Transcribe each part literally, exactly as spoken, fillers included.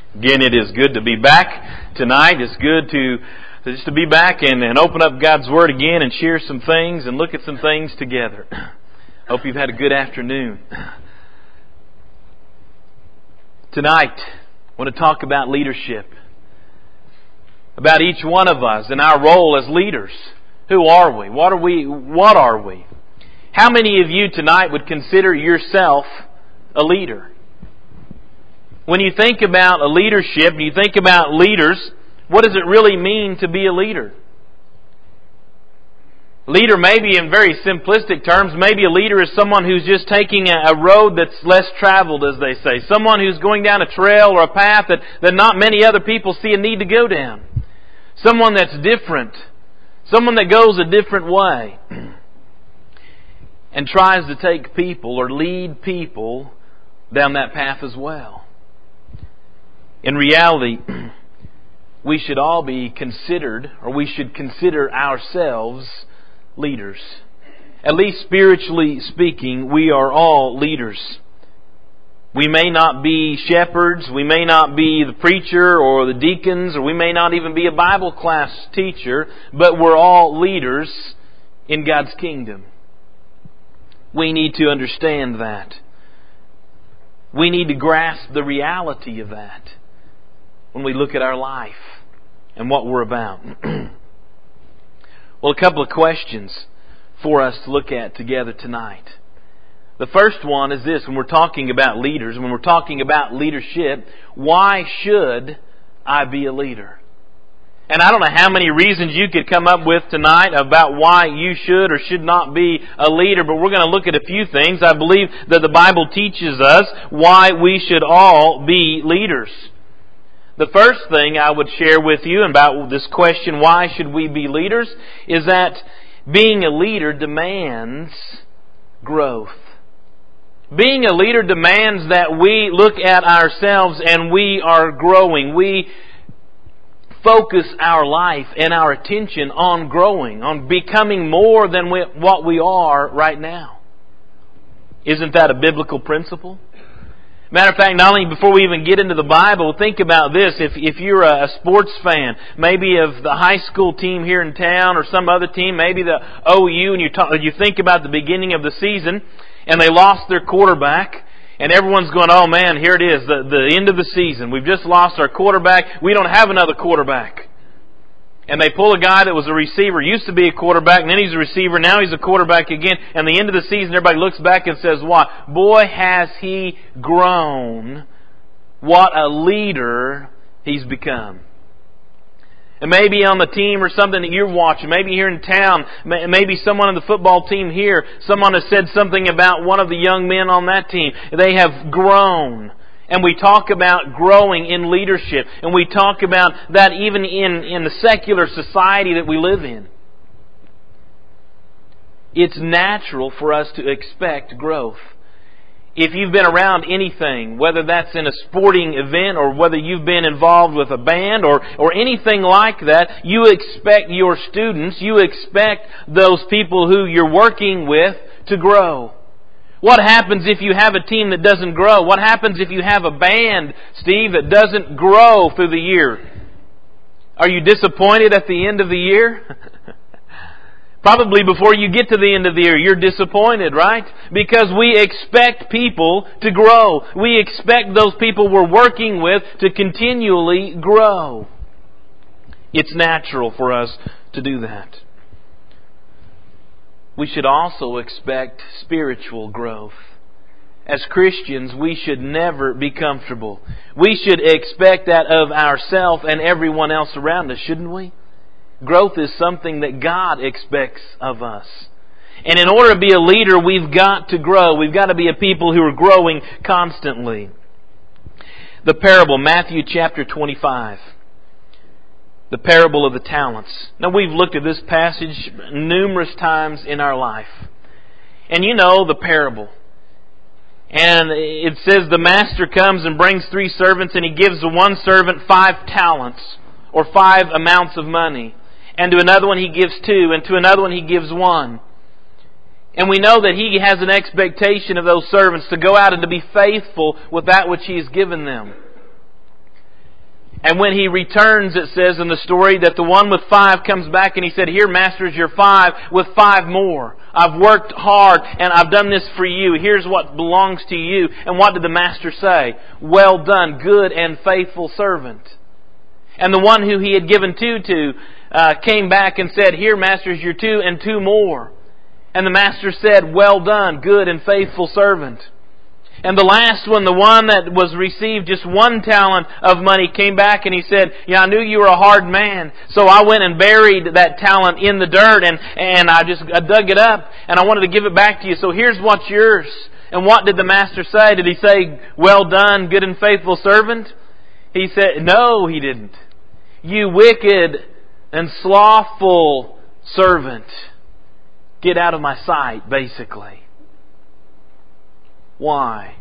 Again, it is good to be back tonight. It's good to just to be back and, and open up God's Word again and share some things and look at some things together. Hope you've had a good afternoon. Tonight, I want to talk about leadership. About each one of us and our role as leaders. Who are we? What are we? What are we? How many of you tonight would consider yourself a leader? When you think about a leadership, you think about leaders, what does it really mean to be a leader? Leader, maybe in very simplistic terms, maybe a leader is someone who's just taking a road that's less traveled, as they say. Someone who's going down a trail or a path that, that not many other people see a need to go down. Someone that's different. Someone that goes a different way. And tries to take people or lead people down that path as well. In reality, we should all be considered, or we should consider ourselves leaders. At least spiritually speaking, we are all leaders. We may not be shepherds, we may not be the preacher or the deacons, or we may not even be a Bible class teacher, but we're all leaders in God's kingdom. We need to understand that. We need to grasp the reality of that when we look at our life and what we're about. Well, a couple of questions for us to look at together tonight. The first one is this: when we're talking about leaders, when we're talking about leadership, why should I be a leader? And I don't know how many reasons you could come up with tonight about why you should or should not be a leader, but we're going to look at a few things. I believe that the Bible teaches us why we should all be leaders. The first thing I would share with you about this question, why should we be leaders, is that being a leader demands growth. Being a leader demands that we look at ourselves and we are growing. We focus our life and our attention on growing, on becoming more than we, what we are right now. Isn't that a biblical principle? Matter of fact, not only before we even get into the Bible, think about this. If if you're a sports fan, maybe of the high school team here in town or some other team, maybe the O U, and you talk, you think about the beginning of the season, and they lost their quarterback, and everyone's going, oh man, here it is, the, the end of the season. We've just lost our quarterback. We don't have another quarterback. And they pull a guy that was a receiver, used to be a quarterback, and then he's a receiver, now he's a quarterback again. And the end of the season, everybody looks back and says, what? Boy, has he grown. What a leader he's become. And maybe on the team or something that you're watching, maybe here in town, maybe someone on the football team here, someone has said something about one of the young men on that team. They have grown. And we talk about growing in leadership. And we talk about that even in, in the secular society that we live in. It's natural for us to expect growth. If you've been around anything, whether that's in a sporting event or whether you've been involved with a band or, or anything like that, you expect your students, you expect those people who you're working with to grow. What happens if you have a team that doesn't grow? What happens if you have a band, Steve, that doesn't grow through the year? Are you disappointed at the end of the year? Probably before you get to the end of the year, you're disappointed, right? Because we expect people to grow. We expect those people we're working with to continually grow. It's natural for us to do that. We should also expect spiritual growth. As Christians, we should never be comfortable. We should expect that of ourselves and everyone else around us, shouldn't we? Growth is something that God expects of us. And in order to be a leader, we've got to grow. We've got to be a people who are growing constantly. The parable, Matthew chapter twenty-five. The parable of the talents. Now, we've looked at this passage numerous times in our life. And you know the parable. And it says the master comes and brings three servants, and he gives the one servant five talents, or five amounts of money. And to another one he gives two, and to another one he gives one. And we know that he has an expectation of those servants to go out and to be faithful with that which he has given them. And when he returns, it says in the story that the one with five comes back and he said, "Here, Master, is your five with five more. I've worked hard and I've done this for you. Here's what belongs to you." And what did the Master say? "Well done, good and faithful servant." And the one who he had given two to uh, came back and said, "Here, Master, is your two and two more." And the Master said, "Well done, good and faithful servant." And the last one, the one that was received just one talent of money, came back and he said, "Yeah, I knew you were a hard man, so I went and buried that talent in the dirt and, and I just I dug it up and I wanted to give it back to you. So here's what's yours." And what did the Master say? Did he say, "Well done, good and faithful servant"? He said, no, he didn't. "You wicked and slothful servant. Get out of my sight," basically. Why?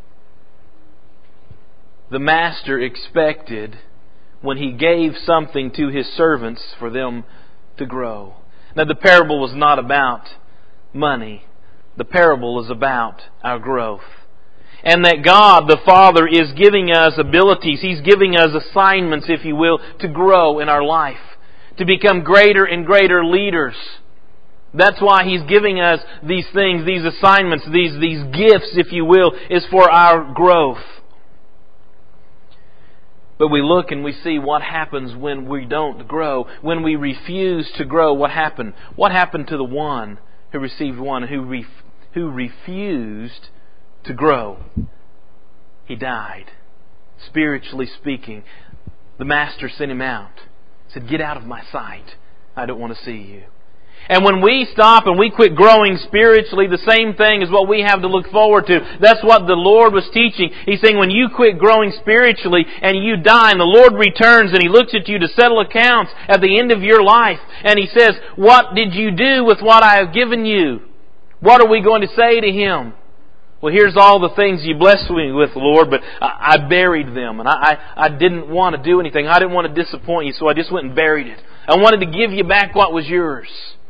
The Master expected, when He gave something to His servants, for them to grow. Now, the parable was not about money. The parable is about our growth. And that God, the Father, is giving us abilities. He's giving us assignments, if you will, to grow in our life. To become greater and greater leaders. That's why He's giving us these things, these assignments, these, these gifts, if you will, is for our growth. But we look and we see what happens when we don't grow. When we refuse to grow, what happened? What happened to the one who received one, who, ref, who refused to grow? He died. Spiritually speaking, the Master sent him out. Said, "Get out of my sight. I don't want to see you." And when we stop and we quit growing spiritually, the same thing is what we have to look forward to. That's what the Lord was teaching. He's saying when you quit growing spiritually and you die and the Lord returns and He looks at you to settle accounts at the end of your life and He says, "What did you do with what I have given you?" What are we going to say to Him? "Well, here's all the things you blessed me with, Lord, but I, I buried them and I, I, I didn't want to do anything. I didn't want to disappoint you, so I just went and buried it. I wanted to give you back what was yours."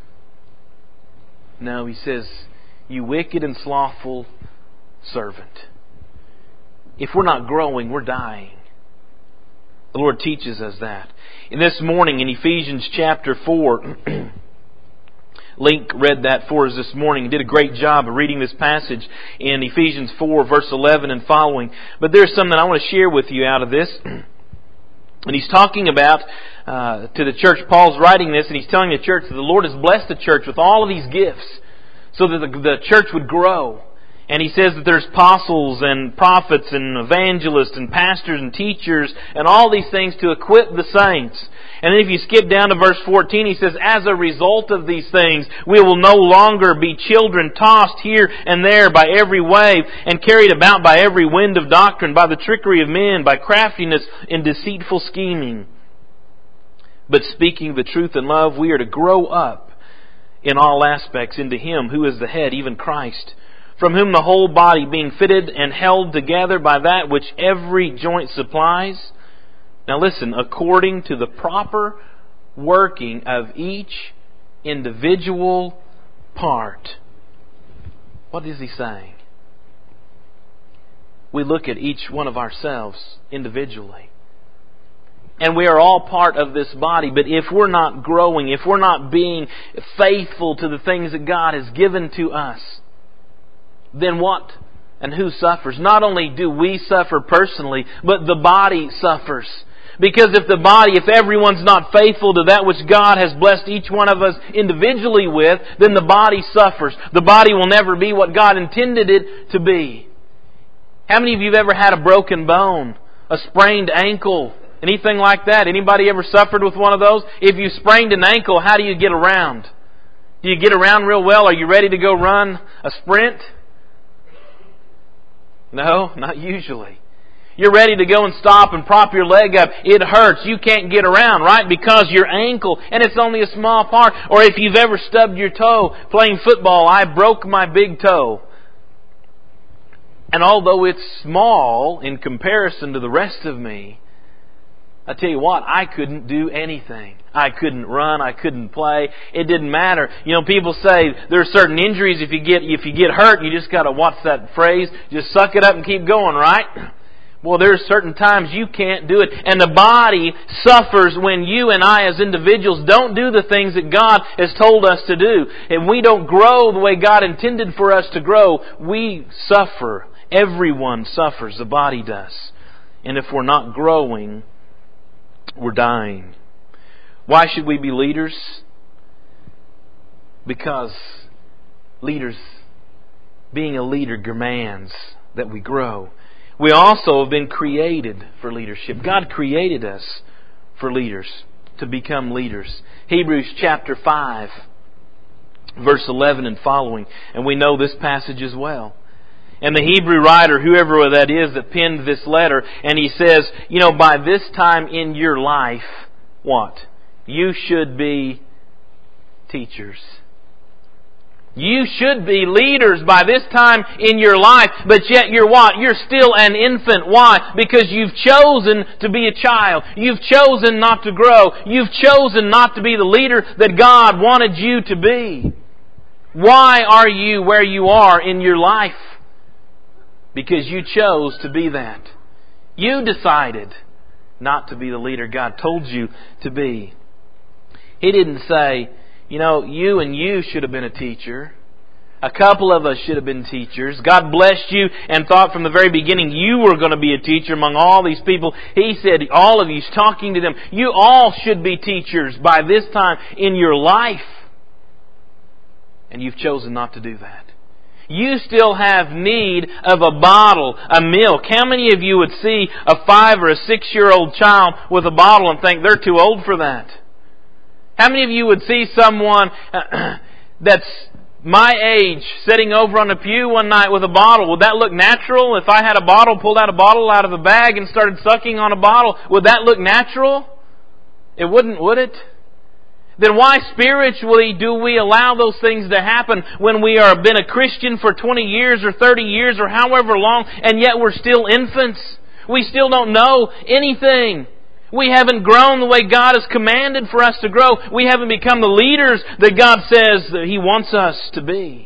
No, He says, "You wicked and slothful servant." If we're not growing, we're dying. The Lord teaches us that. And this morning in Ephesians chapter four, Link read that for us this morning. He did a great job of reading this passage in Ephesians four, verse eleven and following. But there's something I want to share with you out of this. And he's talking about, uh, to the church, Paul's writing this, and he's telling the church that the Lord has blessed the church with all of these gifts so that the, the church would grow. And he says that there's apostles and prophets and evangelists and pastors and teachers and all these things to equip the saints. And then if you skip down to verse fourteen, he says, "As a result of these things, we will no longer be children tossed here and there by every wave and carried about by every wind of doctrine, by the trickery of men, by craftiness and deceitful scheming. But speaking the truth in love, we are to grow up in all aspects into Him who is the head, even Christ, from whom the whole body, being fitted and held together by that which every joint supplies." Now listen, "according to the proper working of each individual part." What is he saying? We look at each one of ourselves individually. And we are all part of this body. But if we're not growing, if we're not being faithful to the things that God has given to us, then what and who suffers? Not only do we suffer personally, but the body suffers. Because if the body, if everyone's not faithful to that which God has blessed each one of us individually with, then the body suffers. The body will never be what God intended it to be. How many of you have ever had a broken bone, a sprained ankle, anything like that? Anybody ever suffered with one of those? If you sprained an ankle, how do you get around? Do you get around real well? Are you ready to go run a sprint? No, not usually. You're ready to go and stop and prop your leg up. It hurts. You can't get around, right? Because your ankle, and it's only a small part. Or if you've ever stubbed your toe playing football, I broke my big toe. And although it's small in comparison to the rest of me, I tell you what, I couldn't do anything. I couldn't run. I couldn't play. It didn't matter. You know, people say there are certain injuries. If you get if you get hurt, you just got to, what's that phrase? Just suck it up and keep going, right? Well, there's certain times you can't do it. And the body suffers when you and I as individuals don't do the things that God has told us to do. And we don't grow the way God intended for us to grow. We suffer. Everyone suffers. The body does. And if we're not growing, we're dying. Why should we be leaders? Because leaders, being a leader demands that we grow. We also have been created for leadership. God created us for leaders, to become leaders. Hebrews chapter five, verse eleven and following. And we know this passage as well. And the Hebrew writer, whoever that is that penned this letter, and he says, you know, by this time in your life, what? You should be teachers. You should be leaders by this time in your life, but yet you're what? You're still an infant. Why? Because you've chosen to be a child. You've chosen not to grow. You've chosen not to be the leader that God wanted you to be. Why are you where you are in your life? Because you chose to be that. You decided not to be the leader God told you to be. He didn't say, you know, you and you should have been a teacher. A couple of us should have been teachers. God blessed you and thought from the very beginning you were going to be a teacher among all these people. He said, all of you, He's talking to them, you all should be teachers by this time in your life. And you've chosen not to do that. You still have need of a bottle, a milk. How many of you would see a five or a six-year-old child with a bottle and think they're too old for that? How many of you would see someone that's my age sitting over on a pew one night with a bottle? Would that look natural? If I had a bottle, pulled out a bottle out of a bag and started sucking on a bottle, would that look natural? It wouldn't, would it? Then why spiritually do we allow those things to happen when we are been a Christian for twenty years or thirty years or however long, and yet we're still infants? We still don't know anything. We haven't grown the way God has commanded for us to grow. We haven't become the leaders that God says that He wants us to be.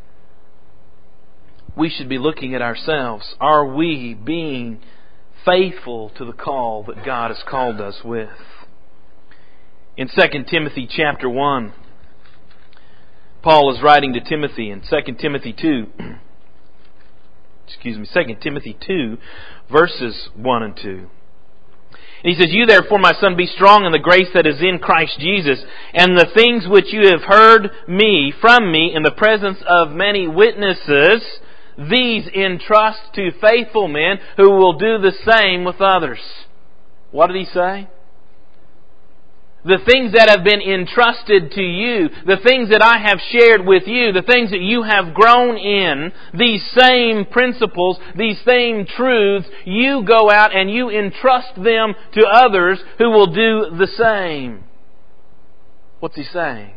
We should be looking at ourselves. Are we being faithful to the call that God has called us with? In Second Timothy chapter one, Paul is writing to Timothy in Second Timothy two, excuse me, Second Timothy two, verses one and two. And he says, you therefore, my son, be strong in the grace that is in Christ Jesus, and the things which you have heard me from me in the presence of many witnesses, these entrust to faithful men who will do the same with others. What did he say? The things that have been entrusted to you, the things that I have shared with you, the things that you have grown in, these same principles, these same truths, you go out and you entrust them to others who will do the same. What's he saying?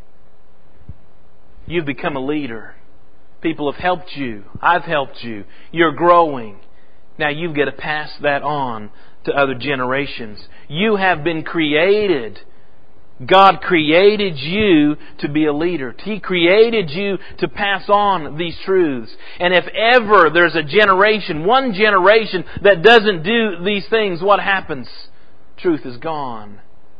You've become a leader. People have helped you. I've helped you. You're growing. Now you've got to pass that on to other generations. You have been created. God created you to be a leader. He created you to pass on these truths. And if ever there's a generation, one generation that doesn't do these things, what happens? Truth is gone.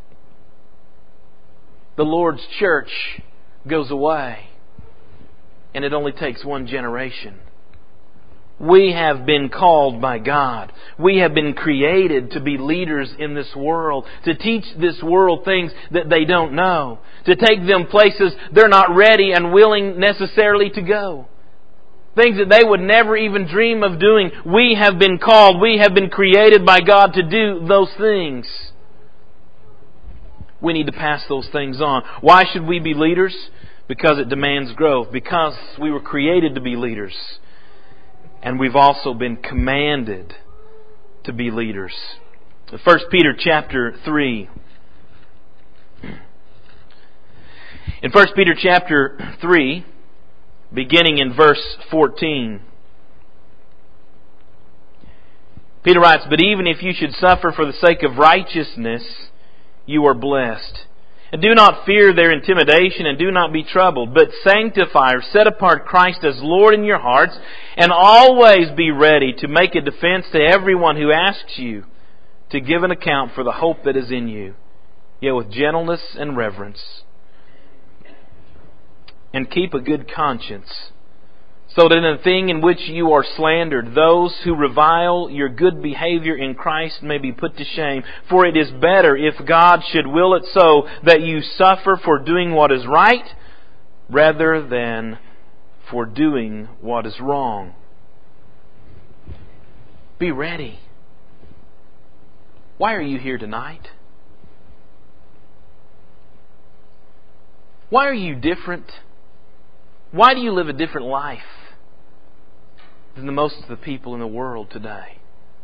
The Lord's church goes away. And it only takes one generation. We have been called by God. We have been created to be leaders in this world, to teach this world things that they don't know, to take them places they're not ready and willing necessarily to go. Things that they would never even dream of doing. We have been called, we have been created by God to do those things. We need to pass those things on. Why should we be leaders? Because it demands growth. Because we were created to be leaders. And we've also been commanded to be leaders. First Peter chapter three. In First Peter chapter three, beginning in verse fourteen, Peter writes, but even if you should suffer for the sake of righteousness, you are blessed. And do not fear their intimidation, and do not be troubled, but sanctify or set apart Christ as Lord in your hearts, and always be ready to make a defense to everyone who asks you to give an account for the hope that is in you, yet with gentleness and reverence. And keep a good conscience, so that in the thing in which you are slandered, those who revile your good behavior in Christ may be put to shame. For it is better, if God should will it so, that you suffer for doing what is right, rather than for doing what is wrong. Be ready. Why are you here tonight? Why are you different? Why do you live a different life than the most of the people in the world today?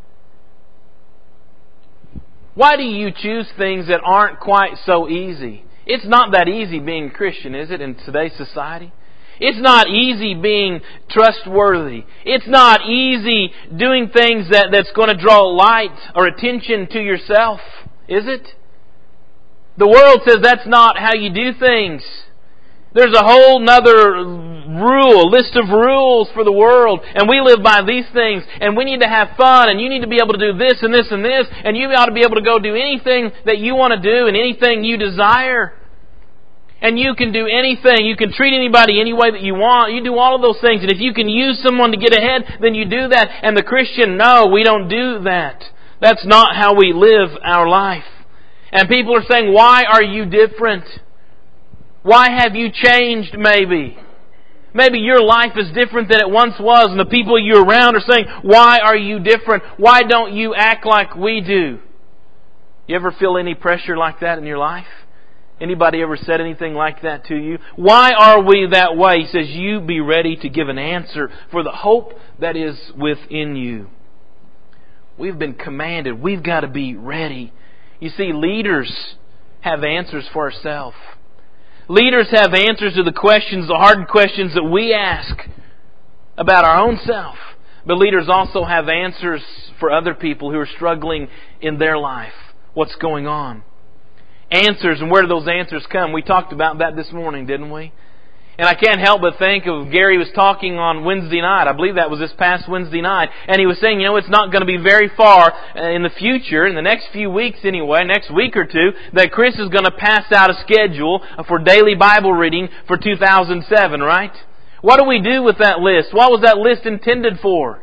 Why do you choose things that aren't quite so easy? It's not that easy being a Christian, is it, in today's society? It's not easy being trustworthy. It's not easy doing things that, that's going to draw light or attention to yourself, is it? The world says that's not how you do things. There's a whole nother rule, list of rules for the world, and we live by these things, and we need to have fun, and you need to be able to do this and this and this, and you ought to be able to go do anything that you want to do and anything you desire. And you can do anything. You can treat anybody any way that you want. You do all of those things. And if you can use someone to get ahead, then you do that. And the Christian, no, we don't do that. That's not how we live our life. And people are saying, why are you different? Why have you changed maybe? Maybe your life is different than it once was, and the people you're around are saying, why are you different? Why don't you act like we do? You ever feel any pressure like that in your life? Anybody ever said anything like that to you? Why are we that way? He says, you be ready to give an answer for the hope that is within you. We've been commanded. We've got to be ready. You see, leaders have answers for ourselves. Leaders have answers to the questions, the hard questions that we ask about our own self. But leaders also have answers for other people who are struggling in their life. What's going on? Answers, and where do those answers come? We talked about that this morning, didn't we? And I can't help but think of Gary was talking on Wednesday night. I believe that was this past Wednesday night. And he was saying, you know, it's not going to be very far in the future, in the next few weeks anyway, next week or two, that Chris is going to pass out a schedule for daily Bible reading for two thousand seven, right? What do we do with that list? What was that list intended for?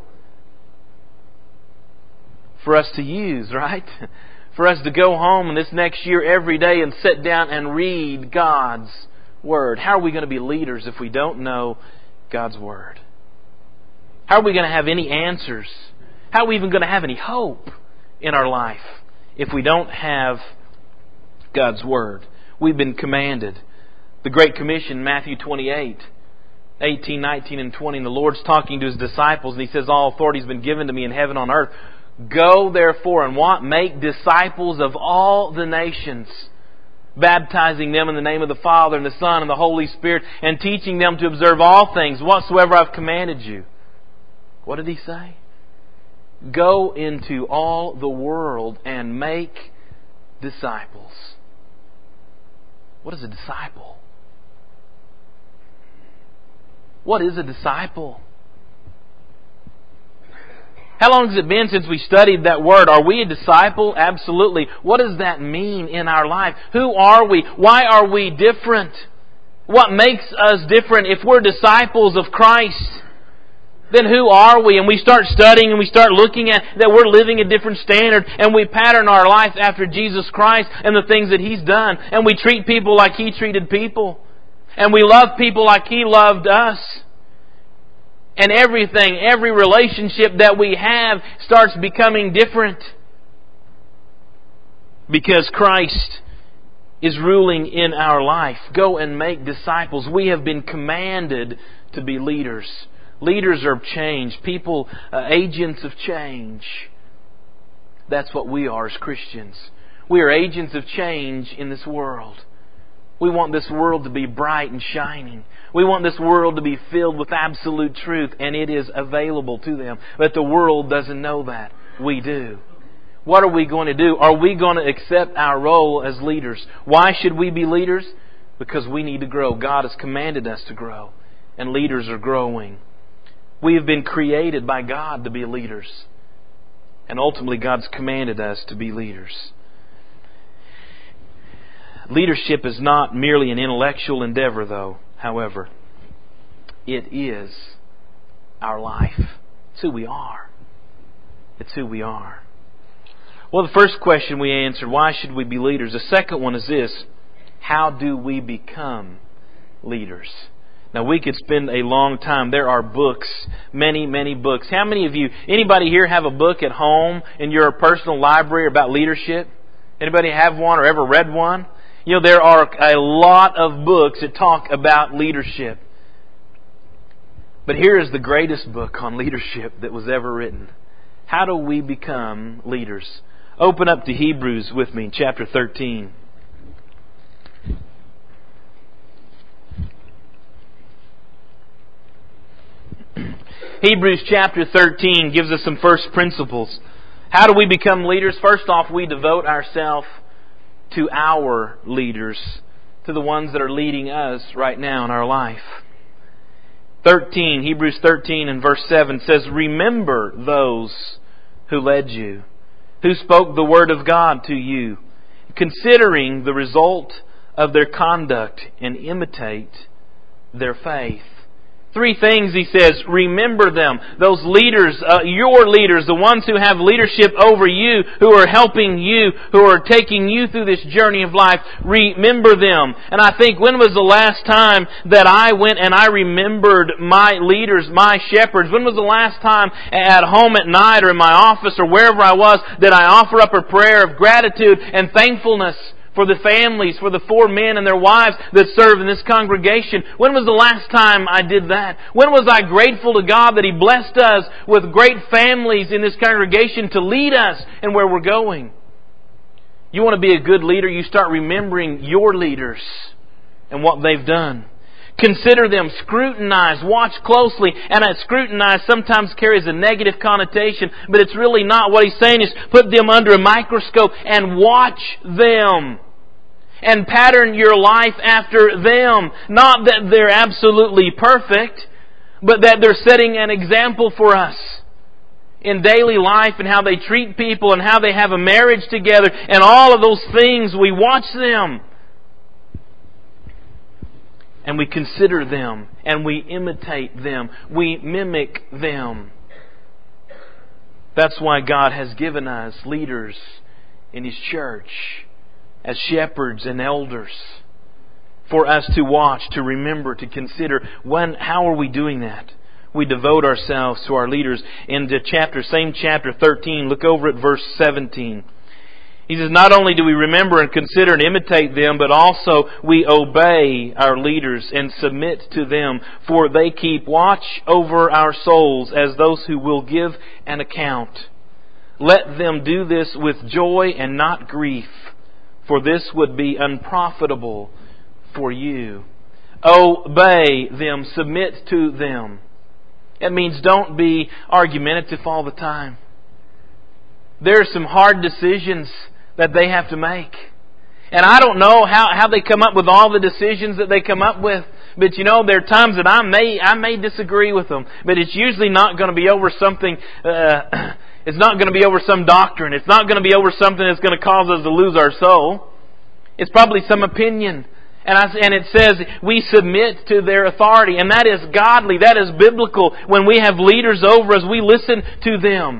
For us to use, right? For us to go home this next year every day and sit down and read God's Word. How are we going to be leaders if we don't know God's Word? How are we going to have any answers? How are we even going to have any hope in our life if we don't have God's Word? We've been commanded. The Great Commission, Matthew twenty-eight, eighteen, nineteen, and twenty. And the Lord's talking to His disciples, and He says, all authority has been given to me in heaven and on earth. Go therefore and what? Make disciples of all the nations, baptizing them in the name of the Father and the Son and the Holy Spirit, and teaching them to observe all things whatsoever I've commanded you. What did He say? Go into all the world and make disciples. What is a disciple? What is a disciple? How long has it been since we studied that word? Are we a disciple? Absolutely. What does that mean in our life? Who are we? Why are we different? What makes us different? If we're disciples of Christ, then who are we? And we start studying and we start looking at that we're living a different standard, and we pattern our life after Jesus Christ and the things that He's done. And we treat people like He treated people. And we love people like He loved us. And everything, every relationship that we have starts becoming different. Because Christ is ruling in our life. Go and make disciples. We have been commanded to be leaders. Leaders are change. People, uh, agents of change. That's what we are as Christians. We are agents of change in this world. We want this world to be bright and shining. We want this world to be filled with absolute truth, and it is available to them. But the world doesn't know that. We do. What are we going to do? Are we going to accept our role as leaders? Why should we be leaders? Because we need to grow. God has commanded us to grow, and leaders are growing. We have been created by God to be leaders, and ultimately God's commanded us to be leaders. Leadership is not merely an intellectual endeavor, though, however. It is our life. It's who we are. It's who we are. Well, the first question we answered, why should we be leaders? The second one is this: how do we become leaders? Now, we could spend a long time. There are books, many, many books. How many of you, anybody here have a book at home in your personal library about leadership? Anybody have one or ever read one? You know, there are a lot of books that talk about leadership. But here is the greatest book on leadership that was ever written. How do we become leaders? Open up to Hebrews with me, chapter thirteen. Hebrews chapter thirteen gives us some first principles. How do we become leaders? First off, we devote ourselves to our leaders, to the ones that are leading us right now in our life. thirteen, Hebrews thirteen and verse seven says, "Remember those who led you, who spoke the word of God to you, considering the result of their conduct, and imitate their faith." Three things he says. Remember them. Those leaders, uh, your leaders, the ones who have leadership over you, who are helping you, who are taking you through this journey of life. Remember them. And I think, when was the last time that I went and I remembered my leaders, my shepherds? When was the last time at home at night or in my office or wherever I was that I offer up a prayer of gratitude and thankfulness for the families, for the four men and their wives that serve in this congregation? When was the last time I did that? When was I grateful to God that He blessed us with great families in this congregation to lead us and where we're going? You want to be a good leader, you start remembering your leaders and what they've done. Consider them, scrutinize, watch closely. And that scrutinize sometimes carries a negative connotation, but it's really not. What he's saying is put them under a microscope and watch them. And pattern your life after them. Not that they're absolutely perfect, but that they're setting an example for us in daily life, and how they treat people, and how they have a marriage together, and all of those things. We watch them, and we consider them, and we imitate them. We mimic them. That's why God has given us leaders in His church as shepherds and elders, for us to watch, to remember, to consider. When, how are we doing that? We devote ourselves to our leaders. In the chapter, same chapter thirteen, look over at verse seventeen. He says, not only do we remember and consider and imitate them, but also we obey our leaders and submit to them, for they keep watch over our souls as those who will give an account. Let them do this with joy and not grief, for this would be unprofitable for you. Obey them, submit to them. It means don't be argumentative all the time. There are some hard decisions that they have to make. And I don't know how, how they come up with all the decisions that they come up with. But you know, there are times that I may I may disagree with them. But it's usually not going to be over something... Uh, it's not going to be over some doctrine. It's not going to be over something that's going to cause us to lose our soul. It's probably some opinion. And, I, and it says we submit to their authority. And that is godly. That is biblical. When we have leaders over us, we listen to them.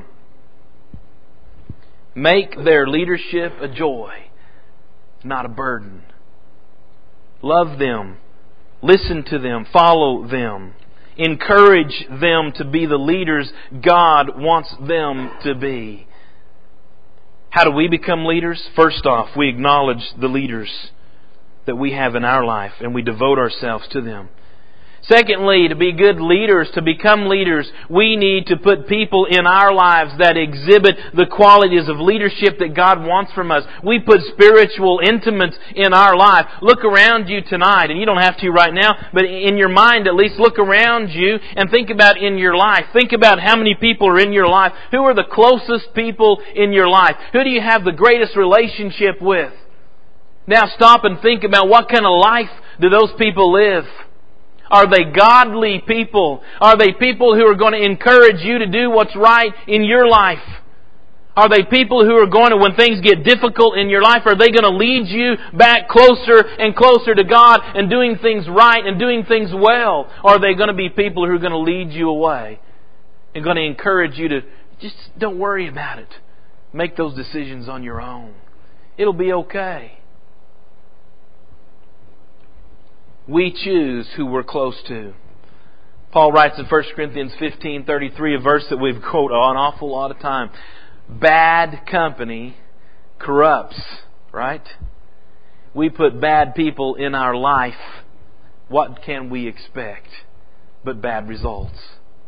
Make their leadership a joy, not a burden. Love them. Listen to them. Follow them. Encourage them to be the leaders God wants them to be. How do we become leaders? First off, we acknowledge the leaders that we have in our life, and we devote ourselves to them. Secondly, to be good leaders, to become leaders, we need to put people in our lives that exhibit the qualities of leadership that God wants from us. We put spiritual intimates in our life. Look around you tonight, and you don't have to right now, but in your mind at least, look around you and think about in your life. Think about how many people are in your life. Who are the closest people in your life? Who do you have the greatest relationship with? Now stop and think about what kind of life do those people live. Are they godly people? Are they people who are going to encourage you to do what's right in your life? Are they people who are going to, when things get difficult in your life, are they going to lead you back closer and closer to God and doing things right and doing things well? Or are they going to be people who are going to lead you away and going to encourage you to just don't worry about it. Make those decisions on your own. It'll be okay. We choose who we're close to. Paul writes in First Corinthians fifteen thirty-three, a verse that we've quoted an awful lot of time. Bad company corrupts, right? We put bad people in our life. What can we expect but bad results?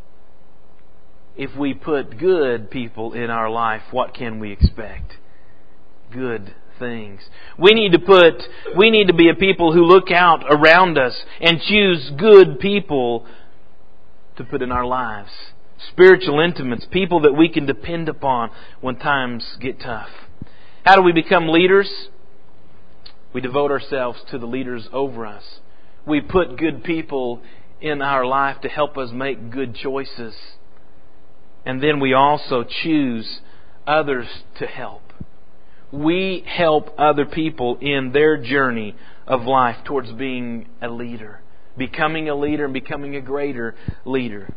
If we put good people in our life, what can we expect? Good things. We need to put, we need to be a people who look out around us and choose good people to put in our lives. Spiritual intimates, people that we can depend upon when times get tough. How do we become leaders? We devote ourselves to the leaders over us. We put good people in our life to help us make good choices. And then we also choose others to help. We help other people in their journey of life towards being a leader. Becoming a leader and becoming a greater leader.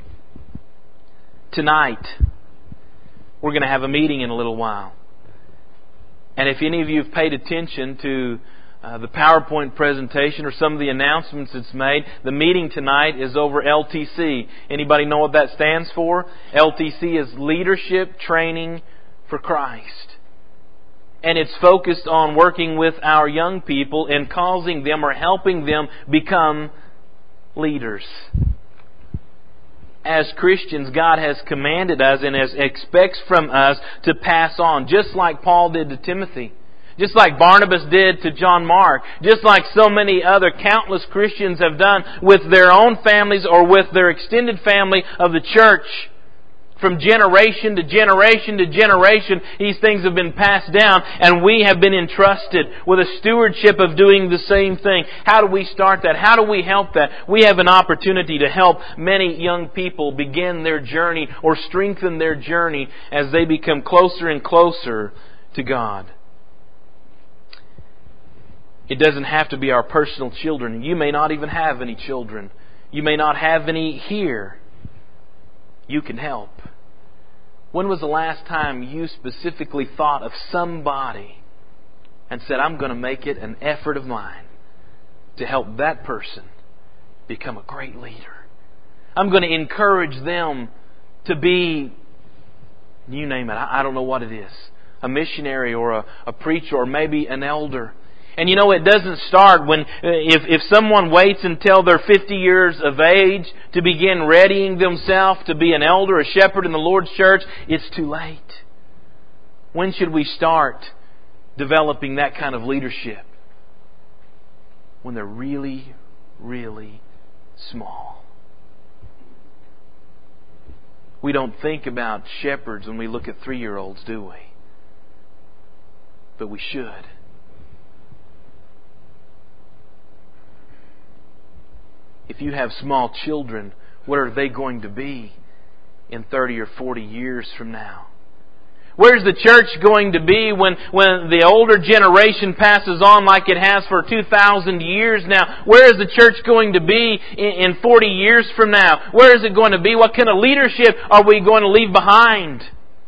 Tonight, we're going to have a meeting in a little while. And if any of you have paid attention to uh, the PowerPoint presentation or some of the announcements it's made, the meeting tonight is over L T C. Anybody know what that stands for? L T C is Leadership Training for Christ. And it's focused on working with our young people and causing them or helping them become leaders. As Christians, God has commanded us and has expects from us to pass on, just like Paul did to Timothy. Just like Barnabas did to John Mark. Just like so many other countless Christians have done with their own families or with their extended family of the church. From generation to generation to generation, these things have been passed down, and we have been entrusted with a stewardship of doing the same thing. How do we start that? How do we help that? We have an opportunity to help many young people begin their journey or strengthen their journey as they become closer and closer to God. It doesn't have to be our personal children. You may not even have any children. You may not have any here. You can help. When was the last time you specifically thought of somebody and said, I'm going to make it an effort of mine to help that person become a great leader? I'm going to encourage them to be, you name it, I don't know what it is, a missionary or a, a preacher or maybe an elder. And you know, it doesn't start when, if, if someone waits until they're fifty years of age to begin readying themselves to be an elder, a shepherd in the Lord's church, it's too late. When should we start developing that kind of leadership? When they're really, really small. We don't think about shepherds when we look at three-year-olds, do we? But we should. If you have small children, what are they going to be in thirty or forty years from now? Where's the church going to be when, when the older generation passes on like it has for two thousand years now? Where is the church going to be in, in forty years from now? Where is it going to be? What kind of leadership are we going to leave behind?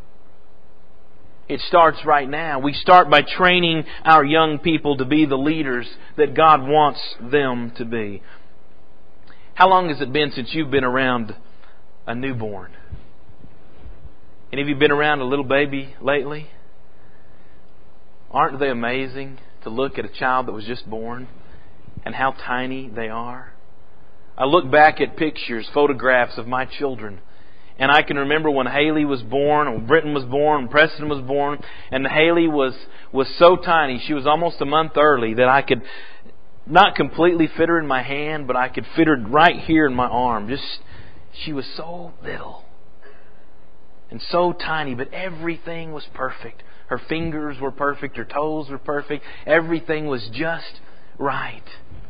It starts right now. We start by training our young people to be the leaders that God wants them to be. How long has it been since you've been around a newborn? Any of you been around a little baby lately? Aren't they amazing to look at a child that was just born and how tiny they are? I look back at pictures, photographs of my children, and I can remember when Haley was born, and Britton was born, and Preston was born, and Haley was, was so tiny, she was almost a month early, that I could not completely fit her in my hand, but I could fit her right here in my arm. Just, she was so little and so tiny, but everything was perfect. Her fingers were perfect, her toes were perfect, everything was just right.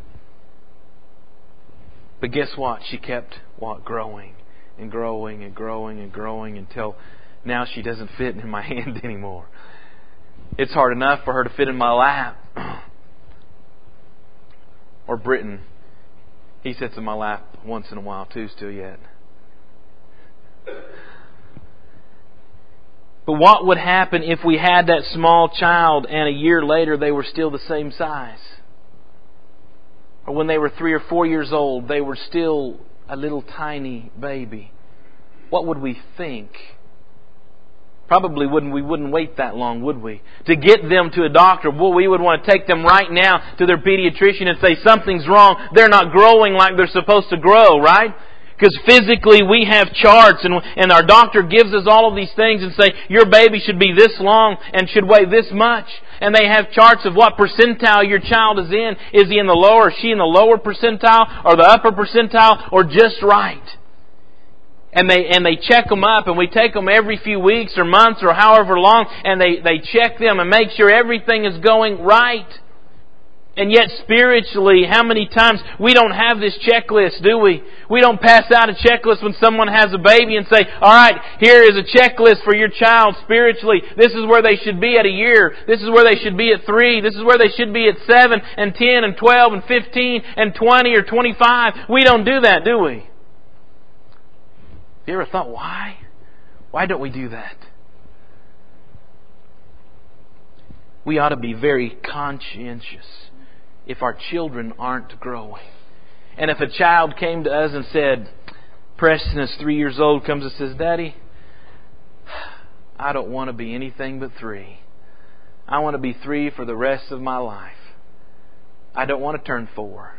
But guess what? She kept what? Growing and growing and growing and growing until now she doesn't fit in my hand anymore. It's hard enough for her to fit in my lap. Or Britton. He sits in my lap once in a while too, still yet. But what would happen if we had that small child and a year later they were still the same size? Or when they were three or four years old, they were still a little tiny baby. What would we think? Probably wouldn't we wouldn't wait that long, would we? To get them to a doctor, well, we would want to take them right now to their pediatrician and say something's wrong. They're not growing like they're supposed to grow, right? Because physically we have charts and, and our doctor gives us all of these things and say, your baby should be this long and should weigh this much. And they have charts of what percentile your child is in. Is he in the lower, or is she in the lower percentile, or the upper percentile, or just right? And they and they check them up, and we take them every few weeks or months or however long, and they, they check them and make sure everything is going right. And yet spiritually, how many times we don't have this checklist, do we? We don't pass out a checklist when someone has a baby and say, all right, here is a checklist for your child spiritually. This is where they should be at a year. This is where they should be at three. This is where they should be at seven and ten and twelve and fifteen and twenty or twenty-five. We don't do that, do we? Have you ever thought, why? Why don't we do that? We ought to be very conscientious if our children aren't growing. And if a child came to us and said, Preston is three years old, comes and says, Daddy, I don't want to be anything but three. I want to be three for the rest of my life. I don't want to turn four.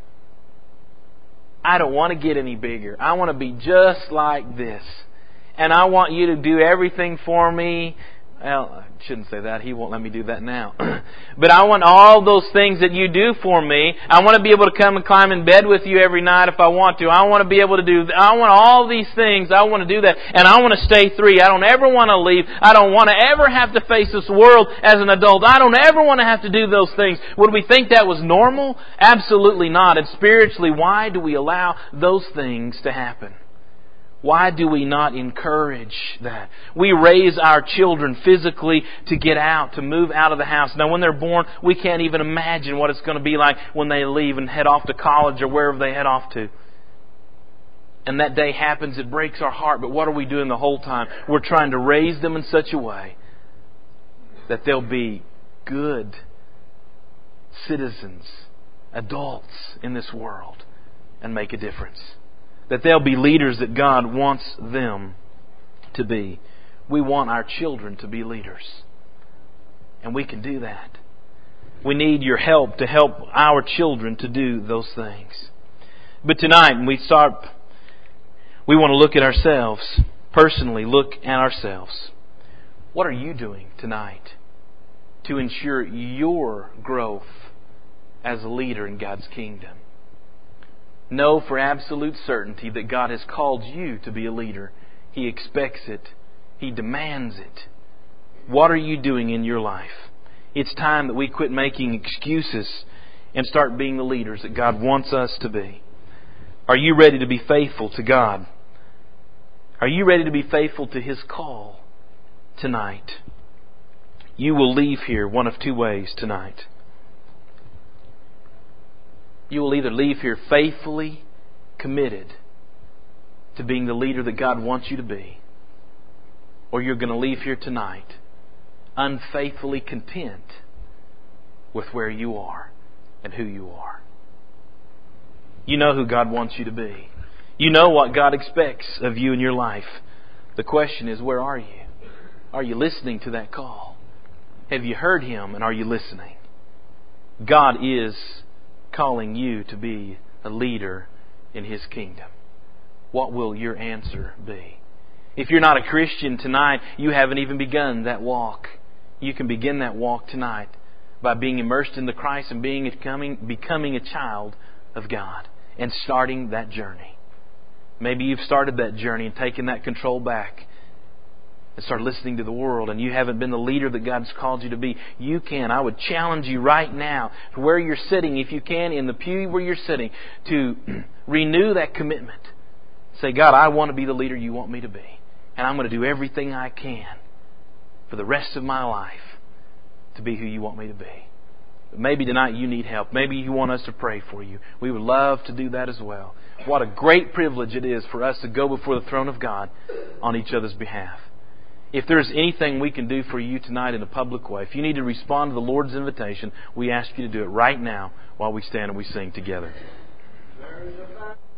I don't want to get any bigger. I want to be just like this. And I want you to do everything for me. Well, I shouldn't say that. He won't let me do that now. But I want all those things that you do for me. I want to be able to come and climb in bed with you every night if I want to. I want to be able to do, I want all these things. I want to do that. And I want to stay three. I don't ever want to leave. I don't want to ever have to face this world as an adult. I don't ever want to have to do those things. Would we think that was normal? Absolutely not. And spiritually, why do we allow those things to happen? Why do we not encourage that? We raise our children physically to get out, to move out of the house. Now, when they're born, we can't even imagine what it's going to be like when they leave and head off to college or wherever they head off to. And that day happens, it breaks our heart. But what are we doing the whole time? We're trying to raise them in such a way that they'll be good citizens, adults in this world, and make a difference. That they'll be leaders that God wants them to be. We want our children to be leaders. And we can do that. We need your help to help our children to do those things. But tonight, when we start, we want to look at ourselves. Personally, look at ourselves. What are you doing tonight to ensure your growth as a leader in God's kingdom? Know for absolute certainty that God has called you to be a leader. He expects it. He demands it. What are you doing in your life? It's time that we quit making excuses and start being the leaders that God wants us to be. Are you ready to be faithful to God? Are you ready to be faithful to His call tonight? You will leave here one of two ways tonight. You will either leave here faithfully committed to being the leader that God wants you to be, or you're going to leave here tonight unfaithfully content with where you are and who you are. You know who God wants you to be. You know what God expects of you in your life. The question is, where are you? Are you listening to that call? Have you heard Him and are you listening? God is calling you to be a leader in His kingdom? What will your answer be? If you're not a Christian tonight, you haven't even begun that walk. You can begin that walk tonight by being immersed in the Christ and being becoming, becoming a child of God and starting that journey. Maybe you've started that journey and taken that control back and started listening to the world, and you haven't been the leader that God's called you to be. You can. I would challenge you right now, to where you're sitting, if you can, in the pew where you're sitting, to renew that commitment. Say, God, I want to be the leader you want me to be. And I'm going to do everything I can for the rest of my life to be who you want me to be. But maybe tonight you need help. Maybe you want us to pray for you. We would love to do that as well. What a great privilege it is for us to go before the throne of God on each other's behalf. If there's anything we can do for you tonight in a public way, if you need to respond to the Lord's invitation, we ask you to do it right now while we stand and we sing together.